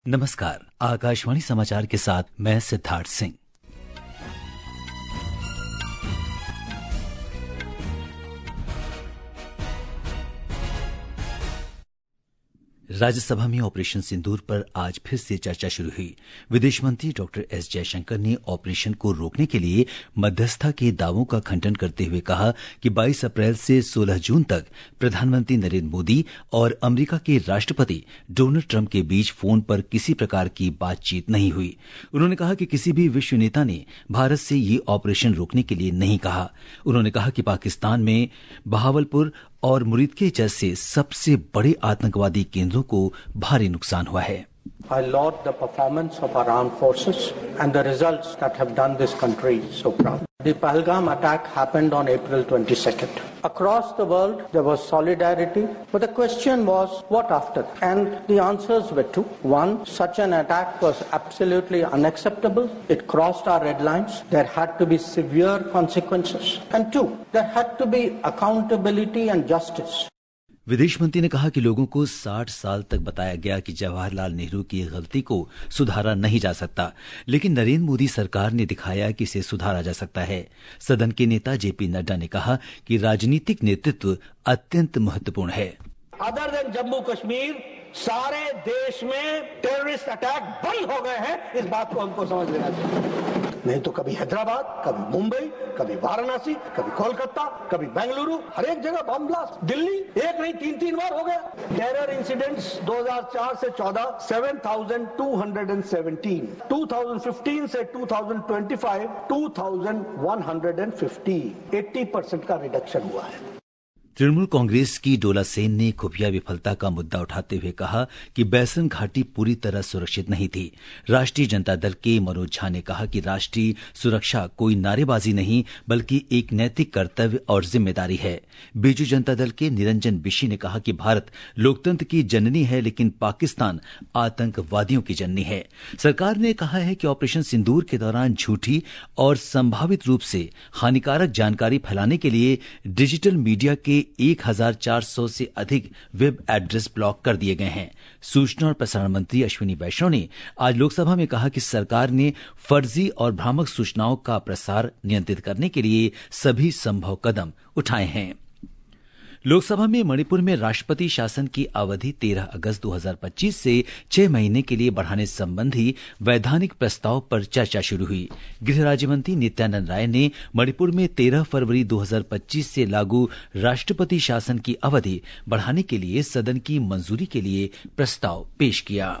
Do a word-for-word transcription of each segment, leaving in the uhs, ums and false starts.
नमस्कार, आकाशवाणी समाचार के साथ मैं सिद्धार्थ सिंह। राज्यसभा में ऑपरेशन सिंदूर पर आज फिर से चर्चा शुरू हुई। विदेश मंत्री डॉक्टर एस जयशंकर ने ऑपरेशन को रोकने के लिए मध्यस्थता के दावों का खंडन करते हुए कहा कि बाईस अप्रैल से सोलह जून तक प्रधानमंत्री नरेंद्र मोदी और अमेरिका के राष्ट्रपति डोनाल्ड ट्रंप के बीच फोन पर किसी प्रकार की बातचीत नहीं हुई। उन्होंने कहा कि किसी भी विश्व नेता ने भारत से ये ऑपरेशन रोकने के लिए नहीं कहा। उन्होंने कहा कि पाकिस्तान में बहावलपुर और मुरीदके जैसे सबसे बड़े आतंकवादी केंद्रों को भारी नुकसान हुआ है। I laud the performance of our armed forces and the results that have done this country so proud. The Pahalgam attack happened on April twenty-second. Across the world, there was solidarity, but the question was, what after? And the answers were two. One, such an attack was absolutely unacceptable. It crossed our red lines. There had to be severe consequences. And two, there had to be accountability and justice. विदेश मंत्री ने कहा कि लोगों को साठ साल तक बताया गया कि जवाहरलाल नेहरू की गलती को सुधारा नहीं जा सकता, लेकिन नरेंद्र मोदी सरकार ने दिखाया कि इसे सुधारा जा सकता है। सदन के नेता जेपी नड्डा ने कहा कि राजनीतिक नेतृत्व अत्यंत महत्वपूर्ण है। अदर देन जम्मू कश्मीर, सारे देश में टेररिस्ट अटैक बंद हो गए हैं। इस बात को हमको समझ लेना चाहिए। नहीं तो कभी हैदराबाद, कभी मुंबई, कभी वाराणसी, कभी कोलकाता, कभी बेंगलुरु, हर एक जगह बम ब्लास्ट। दिल्ली एक नहीं तीन तीन बार हो गया। टेरर इंसिडेंट्स दो हज़ार चार से चौदह सात हज़ार दो सौ सत्रह, दो हज़ार पंद्रह से दो हज़ार पच्चीस दो हज़ार एक सौ पचास, अस्सी परसेंट का रिडक्शन हुआ है। तृणमूल कांग्रेस की डोला सेन ने खुफिया विफलता का मुद्दा उठाते हुए कहा कि बैसन घाटी पूरी तरह सुरक्षित नहीं थी। राष्ट्रीय जनता दल के मनोज झा ने कहा कि राष्ट्रीय सुरक्षा कोई नारेबाजी नहीं बल्कि एक नैतिक कर्तव्य और जिम्मेदारी है। बीजू जनता दल के निरंजन बिशी ने कहा कि भारत लोकतंत्र की जननी है लेकिन पाकिस्तान आतंकवादियों की जननी है। सरकार ने कहा है कि ऑपरेशन सिंदूर के दौरान झूठी और संभावित रूप से हानिकारक जानकारी फैलाने के लिए डिजिटल मीडिया के एक हज़ार चार सौ से अधिक वेब एड्रेस ब्लॉक कर दिए गए हैं। सूचना और प्रसारण मंत्री अश्विनी वैष्णव ने आज लोकसभा में कहा कि सरकार ने फर्जी और भ्रामक सूचनाओं का प्रसार नियंत्रित करने के लिए सभी संभव कदम उठाए हैं। लोकसभा में मणिपुर में राष्ट्रपति शासन की अवधि तेरह अगस्त दो हज़ार पच्चीस से छह महीने के लिए बढ़ाने संबंधी वैधानिक प्रस्ताव पर चर्चा शुरू हुई। गृह राज्य मंत्री नित्यानंद राय ने मणिपुर में तेरह फरवरी दो हज़ार पच्चीस से लागू राष्ट्रपति शासन की अवधि बढ़ाने के लिए सदन की मंजूरी के लिए प्रस्ताव पेश किया।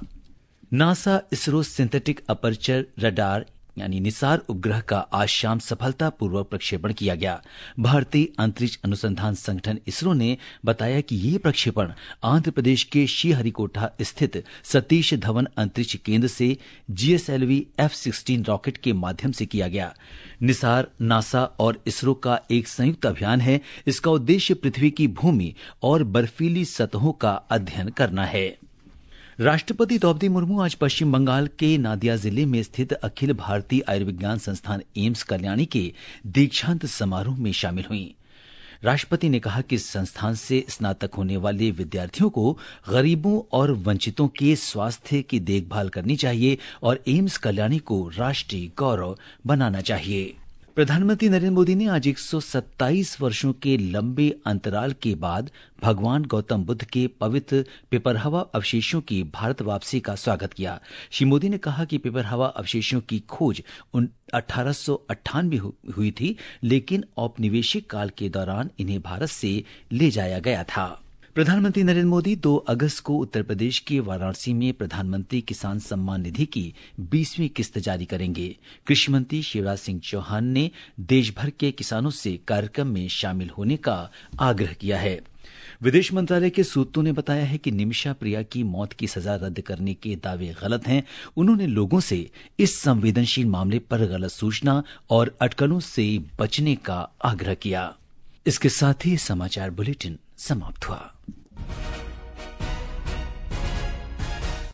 NASA ISRO synthetic aperture radar यानी निसार उपग्रह का आज शाम सफलतापूर्वक प्रक्षेपण किया गया। भारतीय अंतरिक्ष अनुसंधान संगठन इसरो ने बताया कि ये प्रक्षेपण आंध्र प्रदेश के श्रीहरिकोटा स्थित सतीश धवन अंतरिक्ष केंद्र से जीएसएलवी एफ सोलह रॉकेट के माध्यम से किया गया। निसार नासा और इसरो का एक संयुक्त अभियान है। इसका उद्देश्य पृथ्वी की भूमि और बर्फीली सतहों का अध्ययन करना है। राष्ट्रपति द्रौपदी मुर्मू आज पश्चिम बंगाल के नादिया जिले में स्थित अखिल भारतीय आयुर्विज्ञान संस्थान एम्स कल्याणी के दीक्षांत समारोह में शामिल हुई। राष्ट्रपति ने कहा कि संस्थान से स्नातक होने वाले विद्यार्थियों को गरीबों और वंचितों के स्वास्थ्य की देखभाल करनी चाहिए और एम्स कल्याणी को राष्ट्रीय गौरव बनाना चाहिए। प्रधानमंत्री नरेंद्र मोदी ने आज एक सौ सत्ताईस वर्षों के लंबे अंतराल के बाद भगवान गौतम बुद्ध के पवित्र पिपरहवा अवशेषों की भारत वापसी का स्वागत किया। श्री मोदी ने कहा कि पिपरहवा अवशेषों की खोज अठारह सौ अट्ठानवे हुई थी, लेकिन औपनिवेशिक काल के दौरान इन्हें भारत से ले जाया गया था। प्रधानमंत्री नरेंद्र मोदी दो अगस्त को उत्तर प्रदेश के वाराणसी में प्रधानमंत्री किसान सम्मान निधि की बीसवीं किस्त जारी करेंगे। कृषि मंत्री शिवराज सिंह चौहान ने देश भर के किसानों से कार्यक्रम में शामिल होने का आग्रह किया है। विदेश मंत्रालय के सूत्रों ने बताया है कि निमिषा प्रिया की मौत की सजा रद्द करने के दावे गलत हैं। उन्होंने लोगों से इस संवेदनशील मामले पर गलत सूचना और अटकलों से बचने का आग्रह किया। इसके साथ ही समाचार बुलेटिन समाप्त हुआ।